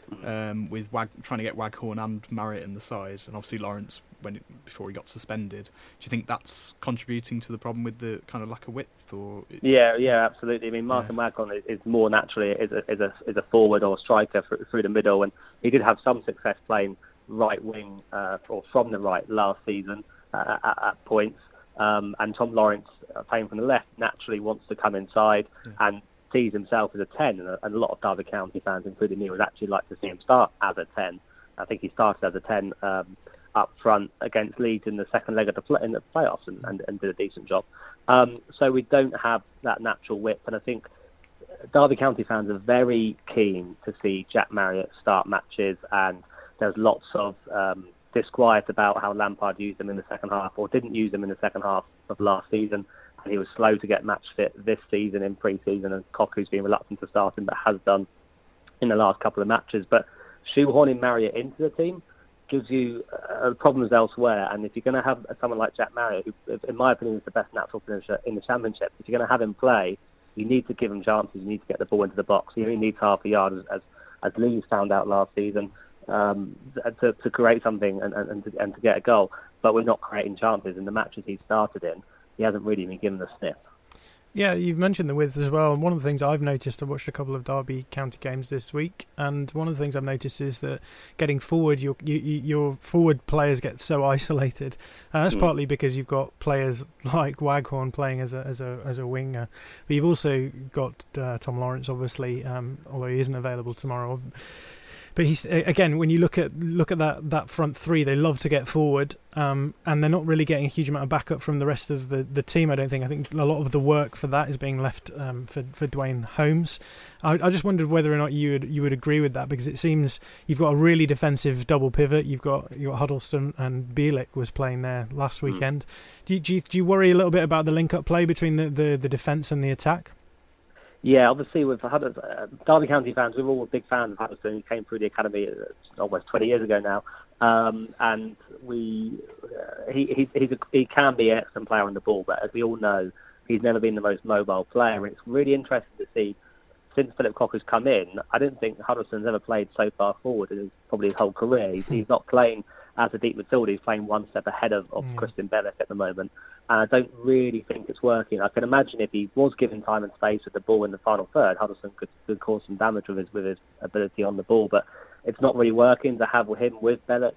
um, with Wag- trying to get Waghorn and Marriott in the side, and obviously Lawrence when it, before he got suspended. Do you think that's contributing to the problem with the kind of lack of width? Or it,
yeah, yeah, absolutely. I mean, Martin yeah. Waghorn is, is more naturally is a, is a is a forward or a striker through, through the middle, and he did have some success playing right wing uh, or from the right last season uh, at, at points. Um, and Tom Lawrence, uh, playing from the left, naturally wants to come inside yeah. and sees himself as a ten. And a, and a lot of Derby County fans, including me, would actually like to see him start as a ten. I think he started as a ten um, up front against Leeds in the second leg of the play, in the playoffs and, and, and did a decent job. Um, so we don't have that natural width, and I think Derby County fans are very keen to see Jack Marriott start matches, and there's lots of um, disquiet about how Lampard used him in the second half or didn't use him in the second half of last season, and he was slow to get match fit this season in pre-season, and Cocu's been reluctant to start him but has done in the last couple of matches. But shoehorning Marriott into the team gives you uh, problems elsewhere. And if you're going to have someone like Jack Marriott, who, in my opinion, is the best natural finisher in the Championship, if you're going to have him play, you need to give him chances. You need to get the ball into the box. He only needs half a yard, as as, as Leeds found out last season, um, to, to create something and, and, and, to, and to get a goal. But we're not creating chances. In the matches he started in, he hasn't really been given the sniff.
Yeah, you've mentioned the width as well, and one of the things I've noticed, I watched a couple of Derby County games this week, and one of the things I've noticed is that getting forward, your you, your forward players get so isolated. Uh, that's mm. partly because you've got players like Waghorn playing as a as a as a winger, but you've also got uh, Tom Lawrence, obviously, um, although he isn't available tomorrow. But he's again, when you look at look at that, that front three, they love to get forward, um, and they're not really getting a huge amount of backup from the rest of the, the team. I don't think. I think a lot of the work for that is being left um, for for Dwayne Holmes. I, I just wondered whether or not you would you would agree with that, because it seems you've got a really defensive double pivot. You've got you got Huddleston, and Bielik was playing there last weekend. Mm. Do you, do you do you worry a little bit about the link up play between the, the, the defence and the attack?
Yeah, obviously with uh, Derby County fans, we're all big fans of Huddleston. He came through the academy almost twenty years ago now, um, and we uh, he he he's a, he can be an excellent player on the ball, but as we all know, he's never been the most mobile player. And it's really interesting to see, since Philip Cocker's come in, I don't think Huddleston's ever played so far forward in his, probably his whole career. He's, he's not playing as a deep midfielder. He's playing one step ahead of, of mm. Christian Bielik at the moment. And I don't really think it's working. I can imagine if he was given time and space with the ball in the final third, Huddleston could, could cause some damage with his with his ability on the ball. But it's not really working to have him with Bielik.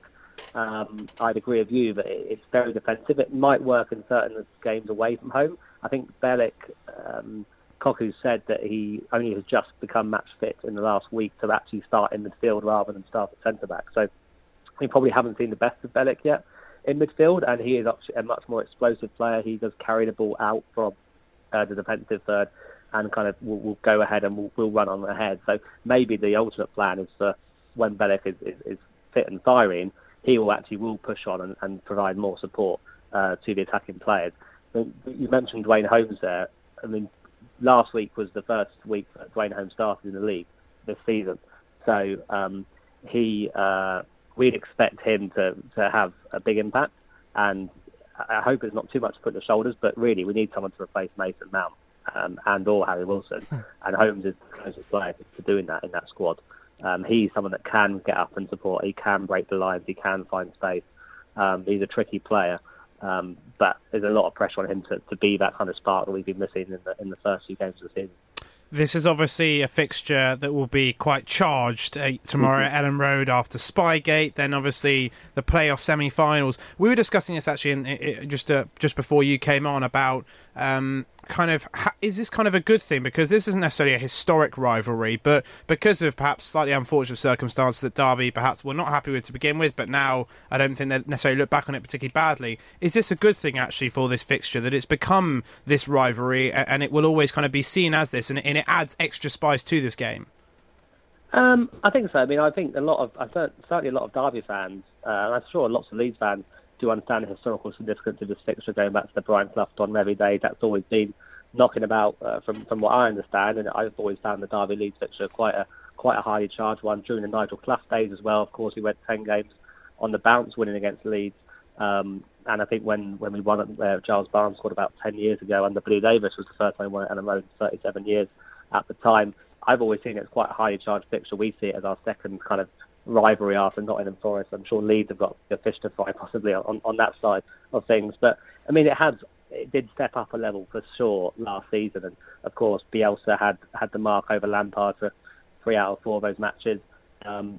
Um, I'd agree with you, but it, it's very defensive. It might work in certain games away from home. I think Bielik, um, Koku said that he only has just become match fit in the last week to actually start in midfield rather than start at centre back. So we probably haven't seen the best of Bielik yet in midfield, and he is a much more explosive player. He does carry the ball out from uh, the defensive third and kind of will, will go ahead and will, will run on ahead. So maybe the ultimate plan is for when Bielik is, is, is fit and firing, he will actually will push on and, and provide more support uh, to the attacking players. I mean, you mentioned Dwayne Holmes there. I mean, last week was the first week that Dwayne Holmes started in the league this season. So um, he... Uh, we'd expect him to, to have a big impact, and I hope it's not too much to put on the shoulders, but really we need someone to replace Mason Mount um, and or Harry Wilson, and Holmes is the closest player to doing that in that squad. Um, he's someone that can get up and support, he can break the lines, he can find space. Um, he's a tricky player, um, but there's a lot of pressure on him to, to be that kind of spark that we've been missing in the, in the first few games of the season.
This is obviously a fixture that will be quite charged uh, tomorrow at Ellen Road after Spygate, then obviously the playoff semi-finals. We were discussing this actually in, in, just uh, just before you came on about um, kind of, is this kind of a good thing? Because this isn't necessarily a historic rivalry, but because of perhaps slightly unfortunate circumstances that Derby perhaps were not happy with to begin with, but now I don't think they necessarily look back on it particularly badly. Is this a good thing actually for this fixture, that it's become this rivalry and it will always kind of be seen as this, and it, and it adds extra spice to this game?
Um, I think so. I mean, I think a lot of, I certainly a lot of Derby fans, uh, and I'm sure lots of Leeds fans, do understand the historical significance of this fixture going back to the Brian Clough, Don Revie days. That's always been knocking about uh, from from what I understand, and I've always found the Derby Leeds fixture quite a quite a highly charged one during the Nigel Clough days as well. Of course, we went ten games on the bounce, winning against Leeds, um, and I think when, when we won it, uh, Giles Barnes scored about ten years ago under Billy Davis, was the first time we won it at Ellen Road in thirty-seven years at the time. I've always seen it as quite a highly charged fixture. We see it as our second kind of rivalry after Nottingham Forest. I'm sure Leeds have got a fish to fry possibly on, on that side of things. But, I mean, it has it did step up a level for sure last season. And, of course, Bielsa had, had the mark over Lampard for three out of four of those matches. Um,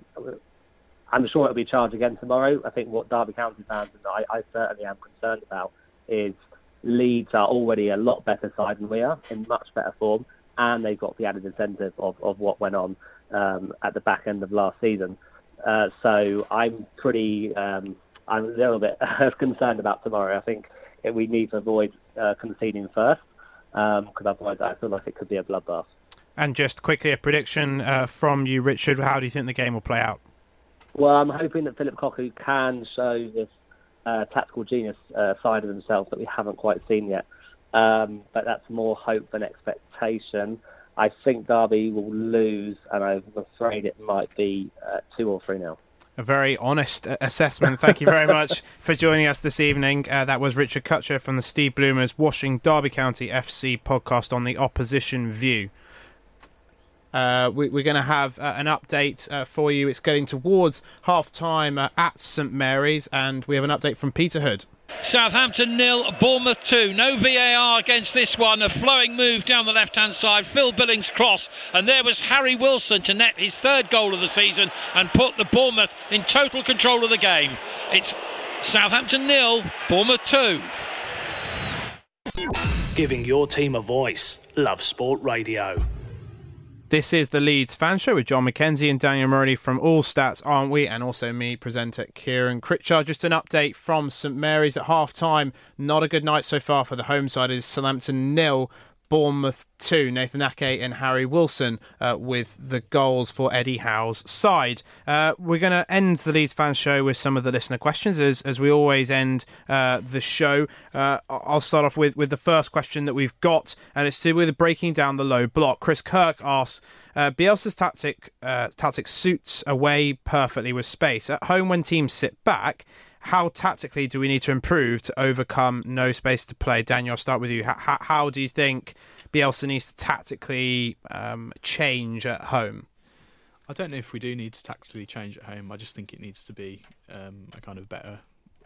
I'm sure it'll be charged again tomorrow. I think what Derby County fans, and I, I certainly am concerned about, is Leeds are already a lot better side than we are, in much better form, and they've got the added incentive of, of what went on um, at the back end of last season. Uh, so I'm pretty, um, I'm a little bit concerned about tomorrow. I think we need to avoid uh, conceding first, because um, otherwise I feel like it could be a bloodbath.
And just quickly, a prediction uh, from you, Richard. How do you think the game will play out?
Well, I'm hoping that Philip Cocu can show this uh, tactical genius uh, side of himself that we haven't quite seen yet. Um, but that's more hope than expectation. I think Derby will lose, and I'm afraid it might be uh, two or three nil.
A very honest assessment. Thank you very much for joining us this evening. Uh, that was Richard Kutcher from the Steve Bloomers Washing Derby County F C podcast on the Opposition View. Uh, we, we're going to have uh, an update uh, for you. It's getting towards half-time uh, at St Mary's, and we have an update from Peter Hood.
Southampton nil, Bournemouth two. No V A R against this one. A flowing move down the left-hand side. Phil Billings cross, and there was Harry Wilson to net his third goal of the season and put the Bournemouth in total control of the game. It's Southampton nil, Bournemouth two.
Giving your team a voice. Love Sport Radio.
This is the Leeds Fan Show with John McKenzie and Daniel Murray from All Stats, Aren't We? And also me, presenter Kieran Critchard. Just an update from St Mary's at half-time. Not a good night so far for the home side. It is Southampton nil, Bournemouth two. Nathan Ake and Harry Wilson uh, with the goals for Eddie Howe's side. Uh, we're going to end the Leeds Fan Show with some of the listener questions, as as we always end uh, the show. Uh, I'll start off with, with the first question that we've got, and it's to do with breaking down the low block. Chris Kirk asks, uh, Bielsa's tactic, uh, tactic suits away perfectly with space. At home, when teams sit back, how tactically do we need to improve to overcome no space to play? Daniel, I'll start with you. How, how do you think Bielsa needs to tactically um, change at home?
I don't know if we do need to tactically change at home. I just think it needs to be um, a kind of better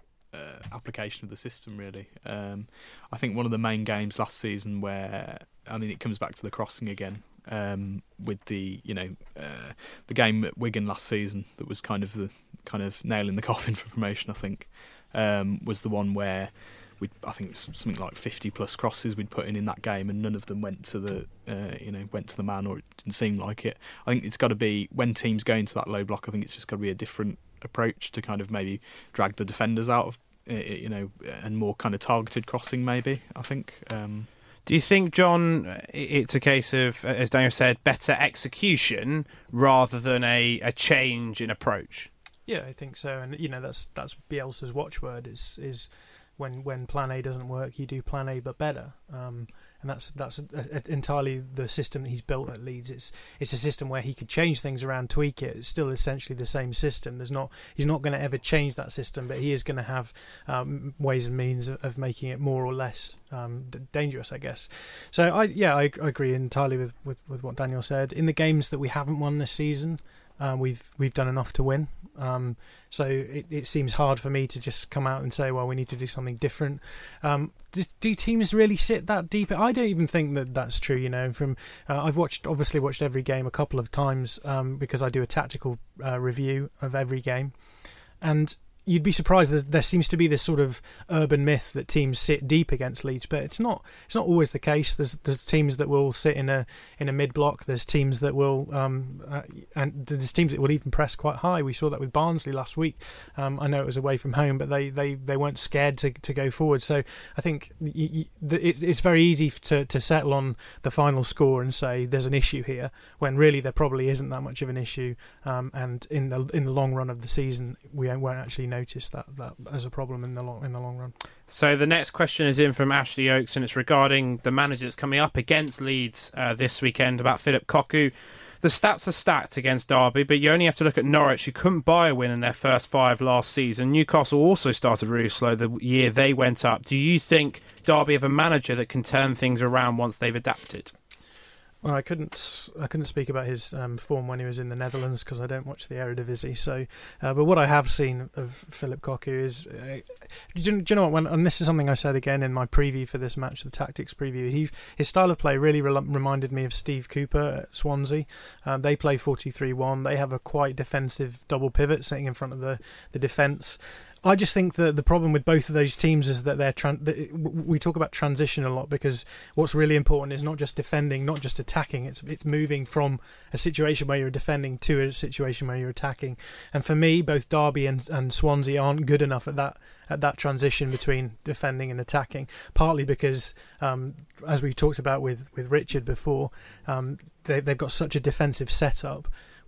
uh, application of the system, really. Um, I think one of the main games last season where, I mean, it comes back to the crossing again. Um, with the you know uh, the game at Wigan last season that was kind of the kind of nail in the coffin for promotion, I think, um, was the one where we I think it was something like fifty plus crosses we'd put in in that game, and none of them went to the uh, you know went to the man, or it didn't seem like it. I think it's got to be, when teams go into that low block, I think it's just got to be a different approach to kind of maybe drag the defenders out of uh, you know and more kind of targeted crossing, maybe, I think. Um,
Do you think, John, it's a case of, as Daniel said, better execution rather than a, a change in approach?
Yeah, I think so. And, you know, that's that's Bielsa's watchword is is when when plan A doesn't work, you do plan A but better. Um, and that's that's a, a, entirely the system that he's built at Leeds. It's it's a system where he could change things around, tweak it. It's still essentially the same system. There's not he's not going to ever change that system, but he is going to have um, ways and means of, of making it more or less um, d- dangerous, I guess. So I yeah I, I agree entirely with, with, with what Daniel said. In the games that we haven't won this season, Uh, we've we've done enough to win, um, so it, it seems hard for me to just come out and say, well, we need to do something different. Um, do, do teams really sit that deep? I don't even think that that's true. You know, from uh, I've watched obviously watched every game a couple of times um, because I do a tactical uh, review of every game, and you'd be surprised. There's, there seems to be this sort of urban myth that teams sit deep against Leeds, but it's not. It's not always the case. There's there's teams that will sit in a in a mid block. There's teams that will um uh, and there's teams that will even press quite high. We saw that with Barnsley last week. Um, I know it was away from home, but they, they, they weren't scared to, to go forward. So I think y- y- it's it's very easy to to settle on the final score and say there's an issue here, when really there probably isn't that much of an issue. Um, and in the in the long run of the season, we won't actually know notice that, that as a problem in the long in the long run.
So the next question is in from Ashley Oakes, and it's regarding the manager that's coming up against Leeds uh, this weekend, about Philip Cocu. The stats are stacked against Derby, but you only have to look at Norwich, who couldn't buy a win in their first five last season. Newcastle also started really slow the year they went up. Do you think Derby have a manager that can turn things around once they've adapted?
Well, I couldn't. I couldn't speak about his um, form when he was in the Netherlands because I don't watch the Eredivisie. So, uh, but what I have seen of Philip Cocu is, uh, do, you, do you know what? When, and this is something I said again in my preview for this match, the tactics preview. He his style of play really re- reminded me of Steve Cooper at Swansea. Um, they play four two three one. They have a quite defensive double pivot sitting in front of the the defence. I just think that the problem with both of those teams is that they're tran- that we talk about transition a lot, because what's really important is not just defending, not just attacking. It's it's moving from a situation where you're defending to a situation where you're attacking. And for me, both Derby and, and Swansea aren't good enough at that at that transition between defending and attacking. Partly because, um, as we talked about with with Richard before, um, they, they've got such a defensive setup,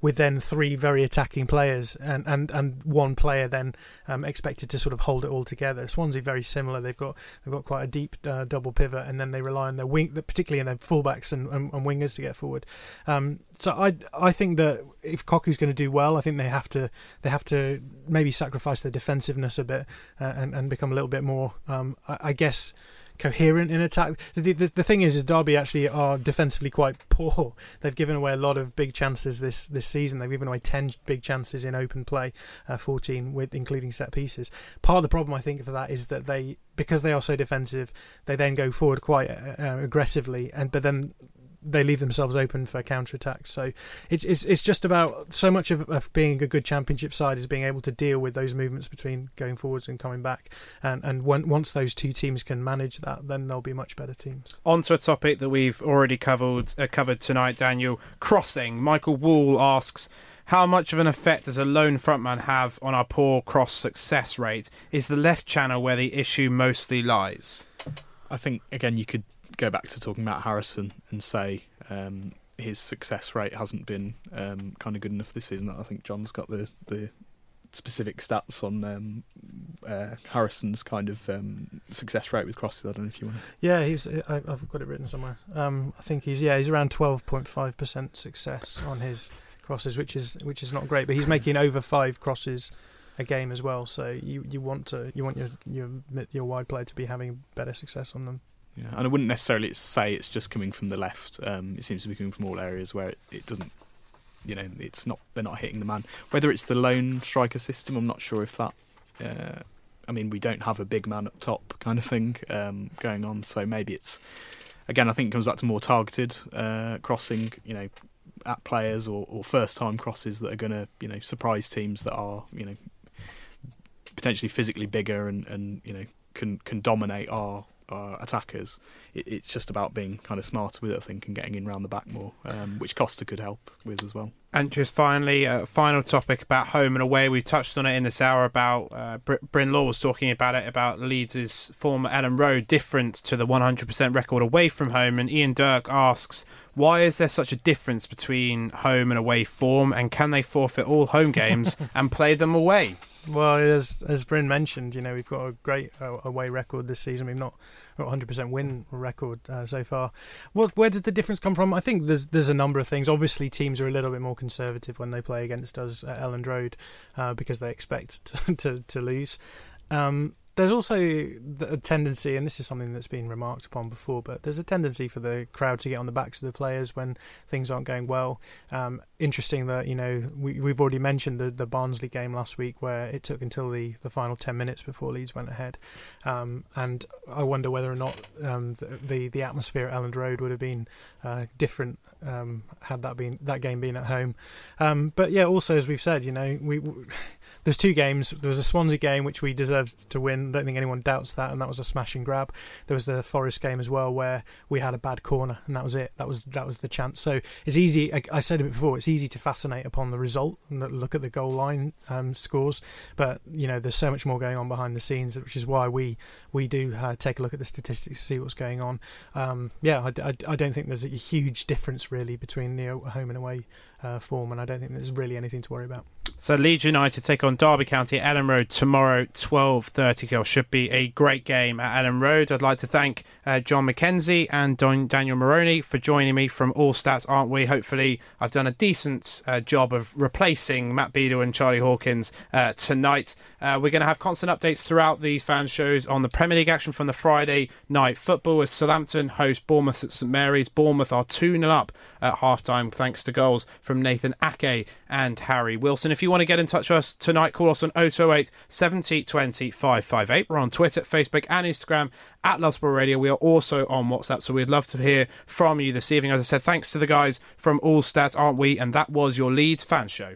with then three very attacking players and, and, and one player then um, expected to sort of hold it all together. Swansea very similar. They've got they've got quite a deep uh, double pivot, and then they rely on their wing, particularly in their fullbacks and, and, and wingers to get forward. Um, so I I think that if Koku's going to do well, I think they have to they have to maybe sacrifice their defensiveness a bit uh, and and become a little bit more um, I, I guess. coherent in attack. The, the the thing is, is Derby actually are defensively quite poor. They've given away a lot of big chances this this season. They've given away ten big chances in open play, uh, fourteen with including set pieces. Part of the problem, I think, for that is that they, because they are so defensive, they then go forward quite uh, aggressively, and but then they leave themselves open for counter-attacks. So it's it's it's just about, so much of, of being a good Championship side is being able to deal with those movements between going forwards and coming back. And and when, once those two teams can manage that, then they'll be much better teams.
On to a topic that we've already covered uh, covered tonight, Daniel. Crossing. Michael Wall asks, how much of an effect does a lone frontman have on our poor cross success rate? Is the left channel where the issue mostly lies?
I think, again, you could go back to talking about Harrison and say um, his success rate hasn't been um, kind of good enough this season. I think John's got the, the specific stats on um, uh, Harrison's kind of um, success rate with crosses. I don't know if you want to...
Yeah, he's. I, I've got it written somewhere. Um, I think he's yeah he's around twelve point five percent success on his crosses, which is which is not great. But he's making over five crosses a game as well. So you, you want to you want your your your wide player to be having better success on them.
Yeah, and I wouldn't necessarily say it's just coming from the left. Um, it seems to be coming from all areas where it, it doesn't, you know, it's not. They're not hitting the man. Whether it's the lone striker system, I'm not sure if that. Uh, I mean, we don't have a big man up top kind of thing um, going on, so maybe it's. Again, I think it comes back to more targeted uh, crossing. You know, at players or, or first-time crosses that are going to, you know, surprise teams that are, you know, potentially physically bigger and, and you know can can dominate our. Our attackers. It, it's just about being kind of smarter with it, I think, and getting in round the back more, um, which Costa could help with as well.
And just finally, a uh, final topic about home and away. We touched on it in this hour about uh, Br- Bryn Law was talking about it, about Leeds' form at Ellen Road, different to the one hundred percent record away from home. And Ian Dirk asks, why is there such a difference between home and away form, and can they forfeit all home games and play them away?
Well, as as Bryn mentioned, you know, we've got a great uh, away record this season. We've not got a one hundred percent win record uh, so far. Well, where does the difference come from? I think there's there's a number of things. Obviously, teams are a little bit more conservative when they play against us at Elland Road uh, because they expect to to, to lose. Um, There's also a tendency, and this is something that's been remarked upon before, but there's a tendency for the crowd to get on the backs of the players when things aren't going well. Um, interesting that, you know, we, we've already mentioned the, the Barnsley game last week where it took until the, the final ten minutes before Leeds went ahead. Um, and I wonder whether or not um, the, the the atmosphere at Elland Road would have been uh, different um, had that been that game been at home. Um, but yeah, also, as we've said, you know, we... we There's two games. There was a Swansea game which we deserved to win. I don't think anyone doubts that, and that was a smash and grab. There was the Forest game as well where we had a bad corner, and that was it. That was that was the chance. So it's easy. I, I said it before. It's easy to fascinate upon the result and look at the goal line um, scores, but you know there's so much more going on behind the scenes, which is why we we do uh, take a look at the statistics to see what's going on. Um, yeah, I, I, I don't think there's a huge difference really between the home and away uh, form, and I don't think there's really anything to worry about.
So Leeds United take on Derby County at Elland Road tomorrow, twelve thirty. Should be a great game at Elland Road. I'd like to thank uh, John McKenzie and Don, Daniel Moroney for joining me from All Stats, Aren't We? Hopefully I've done a decent uh, job of replacing Matt Beadle and Charlie Hawkins uh, tonight. Uh, we're going to have constant updates throughout these fan shows on the Premier League action from the Friday night football as Southampton host Bournemouth at St Mary's. Bournemouth are two nil up at half-time thanks to goals from Nathan Ake and Harry Wilson. If you want to get in touch with us tonight, call us on oh two oh eight, seventy, twenty, five five eight. We're on Twitter, Facebook and Instagram at Love Sport Radio. We are also on WhatsApp, so we'd love to hear from you this evening. As I said, thanks to the guys from All Stats, Aren't We? And that was your Leeds Fan Show.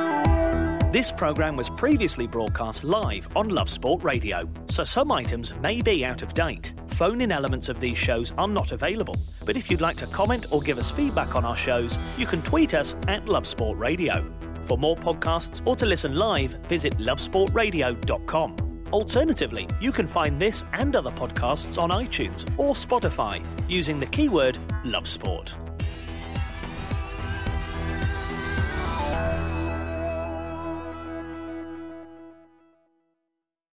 This programme was previously broadcast live on Love Sport Radio, so some items may be out of date. Phone-in elements of these shows are not available, but if you'd like to comment or give us feedback on our shows, you can tweet us at Love Sport Radio. For more podcasts or to listen live, visit love sport radio dot com. Alternatively, you can find this and other podcasts on iTunes or Spotify using the keyword Love Sport.